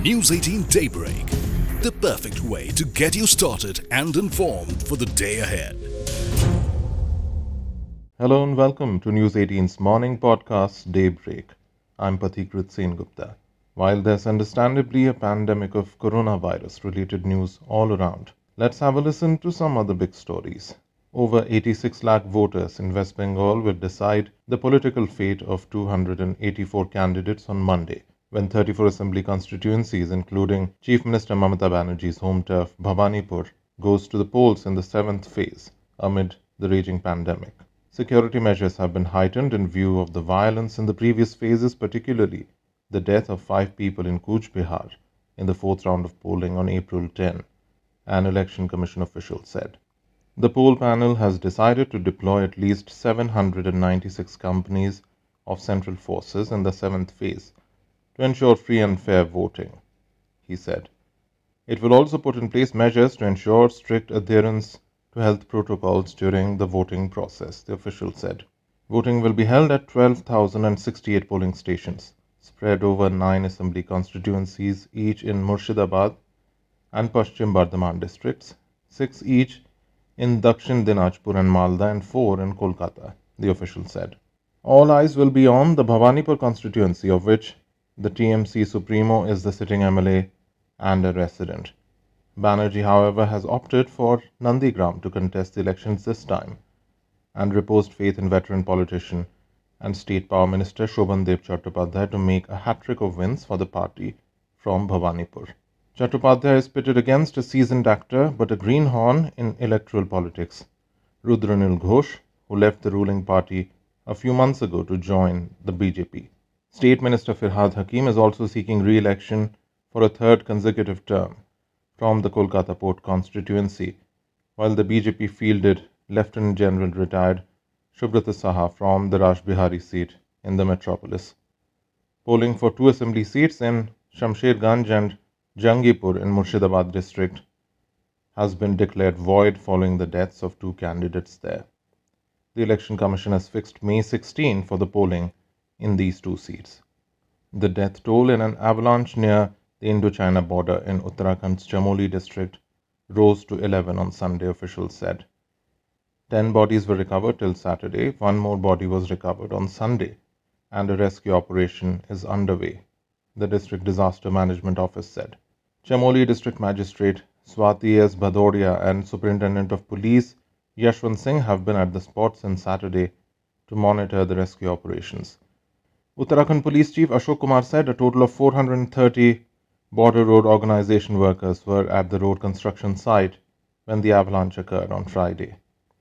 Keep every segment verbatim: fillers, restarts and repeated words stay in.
News eighteen Daybreak, the perfect way to get you started and informed for the day ahead. Hello and welcome to News eighteen's morning podcast Daybreak. I'm Pathikrit Sengupta. While there's understandably a pandemic of coronavirus-related news all around, let's have a listen to some other big stories. Over eighty-six lakh voters in West Bengal will decide the political fate of two hundred eighty-four candidates on Monday, when thirty-four assembly constituencies, including Chief Minister Mamata Banerjee's home turf Bhabanipur, goes to the polls in the seventh phase amid the raging pandemic. Security measures have been heightened in view of the violence in the previous phases, particularly the death of five people in Cooch Behar in the fourth round of polling on April tenth, an election commission official said. The poll panel has decided to deploy at least seven hundred ninety-six companies of central forces in the seventh phase to ensure free and fair voting, he said. It will also put in place measures to ensure strict adherence to health protocols during the voting process, the official said. Voting will be held at twelve thousand sixty-eight polling stations, spread over nine assembly constituencies, each in Murshidabad and Paschim Bardhaman districts, six each in Dakshin Dinajpur and Malda, and four in Kolkata, the official said. All eyes will be on the Bhabanipur constituency, of which the T M C Supremo is the sitting M L A and a resident. Banerjee, however, has opted for Nandigram to contest the elections this time and reposed faith in veteran politician and State Power Minister Shobhan Dev Chattopadhyay to make a hat-trick of wins for the party from Bhabanipur. Chattopadhyay is pitted against a seasoned actor but a greenhorn in electoral politics, Rudranil Ghosh, who left the ruling party a few months ago to join the B J P. State Minister Firhad Hakim is also seeking re-election for a third consecutive term from the Kolkata Port constituency, while the B J P fielded Lieutenant General retired Subrata Saha from the Rajbihari seat in the metropolis. Polling for two assembly seats in Shamsherganj and Jangipur in Murshidabad district has been declared void following the deaths of two candidates there. The Election Commission has fixed May sixteenth for the polling in these two seats. The death toll in an avalanche near the Indo-China border in Uttarakhand's Chamoli district rose to eleven on Sunday, officials said. Ten bodies were recovered till Saturday, one more body was recovered on Sunday, and a rescue operation is underway, the District Disaster Management Office said. Chamoli District Magistrate Swati S. Bhadoria and Superintendent of Police Yashwant Singh have been at the spot since Saturday to monitor the rescue operations. Uttarakhand Police Chief Ashok Kumar said a total of four hundred thirty Border Road Organisation workers were at the road construction site when the avalanche occurred on Friday.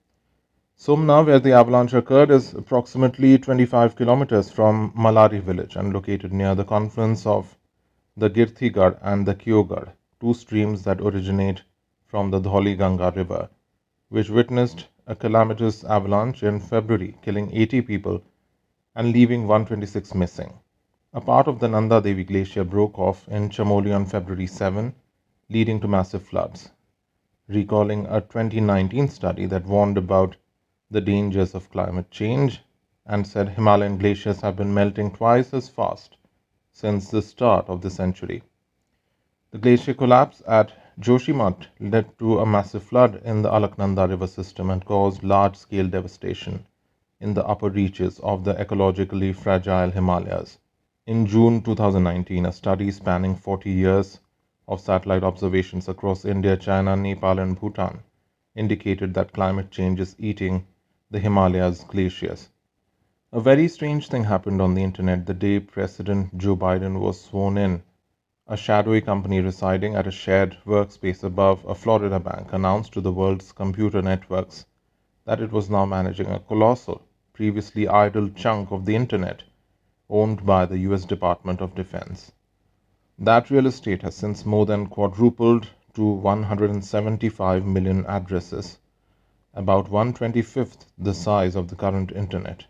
Somna, where the avalanche occurred, is approximately twenty-five kilometers from Malari village and located near the confluence of the Girthigad and the Kyogad, two streams that originate from the Dhauli Ganga river, which witnessed a calamitous avalanche in February, killing eighty people and leaving one hundred twenty-six missing. A part of the Nanda Devi glacier broke off in Chamoli on February seventh, leading to massive floods, recalling a twenty nineteen study that warned about the dangers of climate change and said Himalayan glaciers have been melting twice as fast since the start of the century. The glacier collapse at Joshimath led to a massive flood in the Alaknanda river system and caused large-scale devastation in the upper reaches of the ecologically fragile Himalayas. In June two thousand nineteen, a study spanning forty years of satellite observations across India, China, Nepal, and Bhutan indicated that climate change is eating the Himalayas' glaciers. A very strange thing happened on the internet the day President Joe Biden was sworn in. A shadowy company residing at a shared workspace above a Florida bank announced to the world's computer networks that it was now managing a colossal, previously idle chunk of the internet owned by the U S Department of Defense. That real estate has since more than quadrupled to one hundred seventy-five million addresses, about one twenty-fifth the size of the current internet.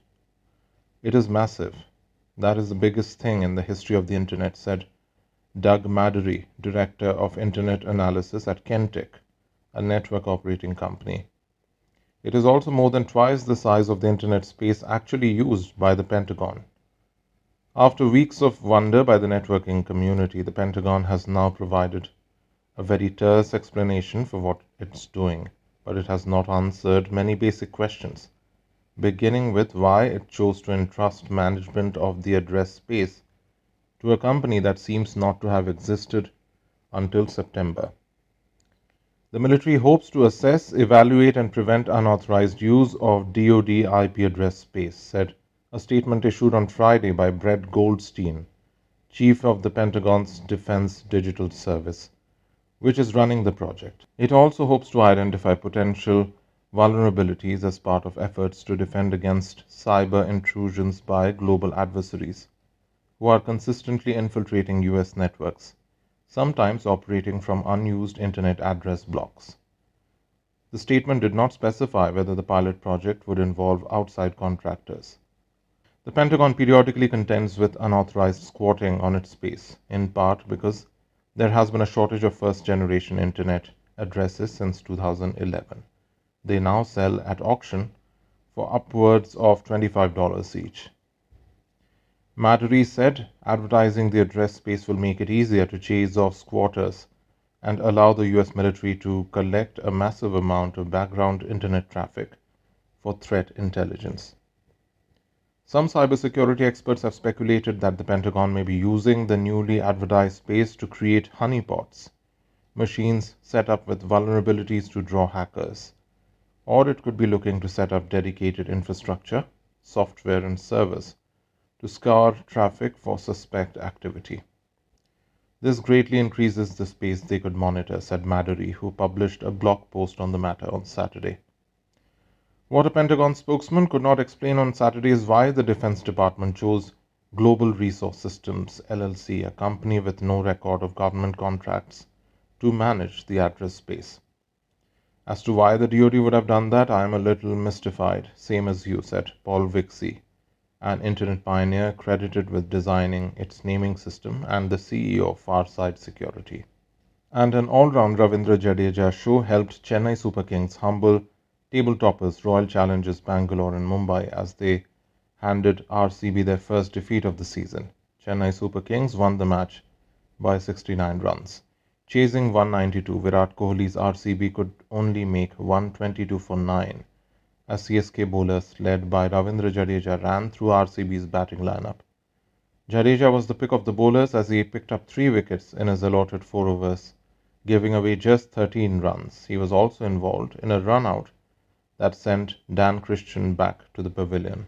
It is massive. That is the biggest thing in the history of the internet, said Doug Madory, Director of Internet Analysis at Kentech, a network operating company. It is also more than twice the size of the internet space actually used by the Pentagon. After weeks of wonder by the networking community, the Pentagon has now provided a very terse explanation for what it's doing, but it has not answered many basic questions, beginning with why it chose to entrust management of the address space to a company that seems not to have existed until September. The military hopes to assess, evaluate, and prevent unauthorized use of D O D I P address space, said a statement issued on Friday by Brett Goldstein, chief of the Pentagon's Defense Digital Service, which is running the project. It also hopes to identify potential vulnerabilities as part of efforts to defend against cyber intrusions by global adversaries who are consistently infiltrating U S networks, sometimes operating from unused internet address blocks. The statement did not specify whether the pilot project would involve outside contractors. The Pentagon periodically contends with unauthorized squatting on its space, in part because there has been a shortage of first-generation internet addresses since two thousand eleven. They now sell at auction for upwards of twenty-five dollars each. Maduri said advertising the address space will make it easier to chase off squatters and allow the U S military to collect a massive amount of background internet traffic for threat intelligence. Some cybersecurity experts have speculated that the Pentagon may be using the newly advertised space to create honeypots, machines set up with vulnerabilities to draw hackers, or it could be looking to set up dedicated infrastructure, software, and servers to scour traffic for suspect activity. This greatly increases the space they could monitor, said Maduri, who published a blog post on the matter on Saturday. What a Pentagon spokesman could not explain on Saturday is why the Defense Department chose Global Resource Systems, L L C, a company with no record of government contracts, to manage the address space. As to why the D O D would have done that, I am a little mystified, same as you, said Paul Vixie, an internet pioneer credited with designing its naming system and the C E O of Farside Security. And an all-round Ravindra Jadeja show helped Chennai Super Kings humble table-toppers Royal Challengers Bangalore and Mumbai as they handed R C B their first defeat of the season. Chennai Super Kings won the match by sixty-nine runs. Chasing one ninety-two, Virat Kohli's R C B could only make one twenty-two for nine as C S K bowlers led by Ravindra Jadeja ran through R C B's batting lineup. Jadeja was the pick of the bowlers as he picked up three wickets in his allotted four overs, giving away just thirteen runs. He was also involved in a run-out that sent Dan Christian back to the pavilion.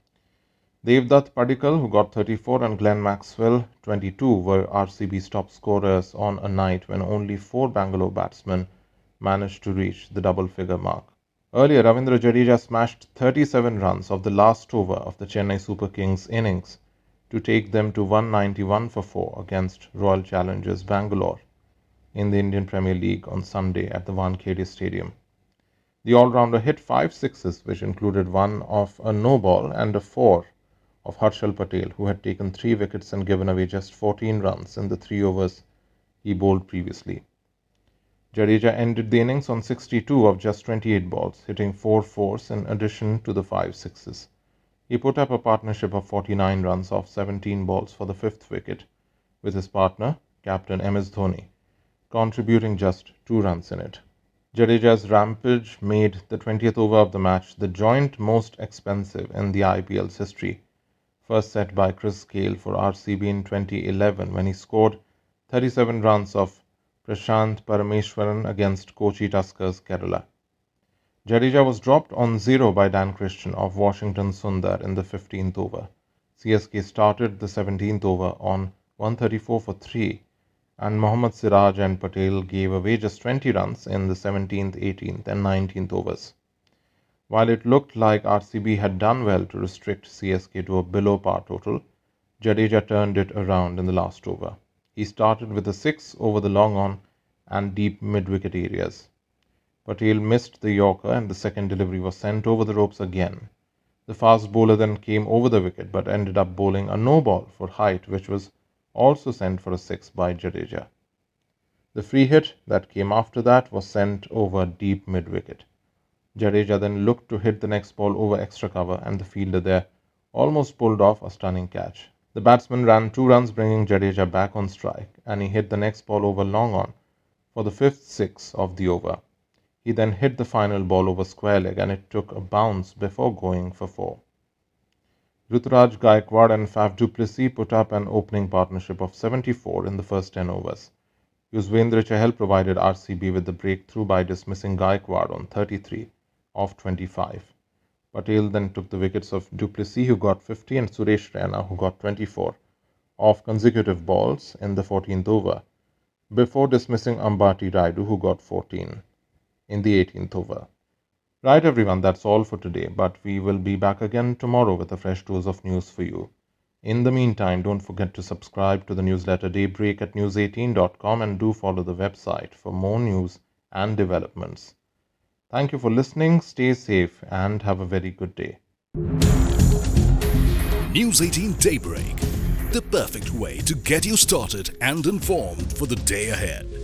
Devdutt Padikkal, who got thirty-four, and Glenn Maxwell, twenty-two, were R C B's top scorers on a night when only four Bangalore batsmen managed to reach the double-figure mark. Earlier, Ravindra Jadeja smashed thirty-seven runs of the last over of the Chennai Super Kings innings to take them to one ninety-one for four against Royal Challengers Bangalore in the Indian Premier League on Sunday at the Wankhede Stadium. The all-rounder hit five sixes, which included one of a no-ball and a four of Harshal Patel, who had taken three wickets and given away just fourteen runs in the three overs he bowled previously. Jadeja ended the innings on sixty-two of just twenty-eight balls, hitting four fours in addition to the five sixes. He put up a partnership of forty-nine runs off seventeen balls for the fifth wicket, with his partner, Captain M S Dhoni, contributing just two runs in it. Jadeja's rampage made the twentieth over of the match the joint most expensive in the I P L's history, first set by Chris Gayle for R C B in twenty eleven when he scored thirty-seven runs off Prashant Parameswaran against Kochi Tuskers Kerala. Jadeja was dropped on zero by Dan Christian of Washington Sundar in the fifteenth over. C S K started the seventeenth over on one thirty-four for three, and Mohammad Siraj and Patel gave away just twenty runs in the seventeenth, eighteenth and nineteenth overs. While it looked like R C B had done well to restrict C S K to a below-par total, Jadeja turned it around in the last over. He started with a six over the long-on and deep mid-wicket areas. Patel missed the Yorker and the second delivery was sent over the ropes again. The fast bowler then came over the wicket but ended up bowling a no-ball for height, which was also sent for a six by Jadeja. The free hit that came after that was sent over deep mid-wicket. Jadeja then looked to hit the next ball over extra cover and the fielder there almost pulled off a stunning catch. The batsman ran two runs, bringing Jadeja back on strike, and he hit the next ball over long on for the fifth six of the over. He then hit the final ball over square leg, and it took a bounce before going for four. Ruturaj Gaikwad and Faf du Plessis put up an opening partnership of seventy-four in the first ten overs. Yuzvendra Chahal provided R C B with the breakthrough by dismissing Gaikwad on thirty-three of twenty-five. Patel then took the wickets of du Plessis, who got fifty, and Suresh Raina, who got twenty-four, off consecutive balls in the fourteenth over, before dismissing Ambati Rayudu, who got fourteen in the eighteenth over. Right everyone, that's all for today, but we will be back again tomorrow with a fresh dose of news for you. In the meantime, don't forget to subscribe to the newsletter Daybreak at news eighteen dot com and do follow the website for more news and developments. Thank you for listening, stay safe and have a very good day. News eighteen Daybreak, the perfect way to get you started and informed for the day ahead.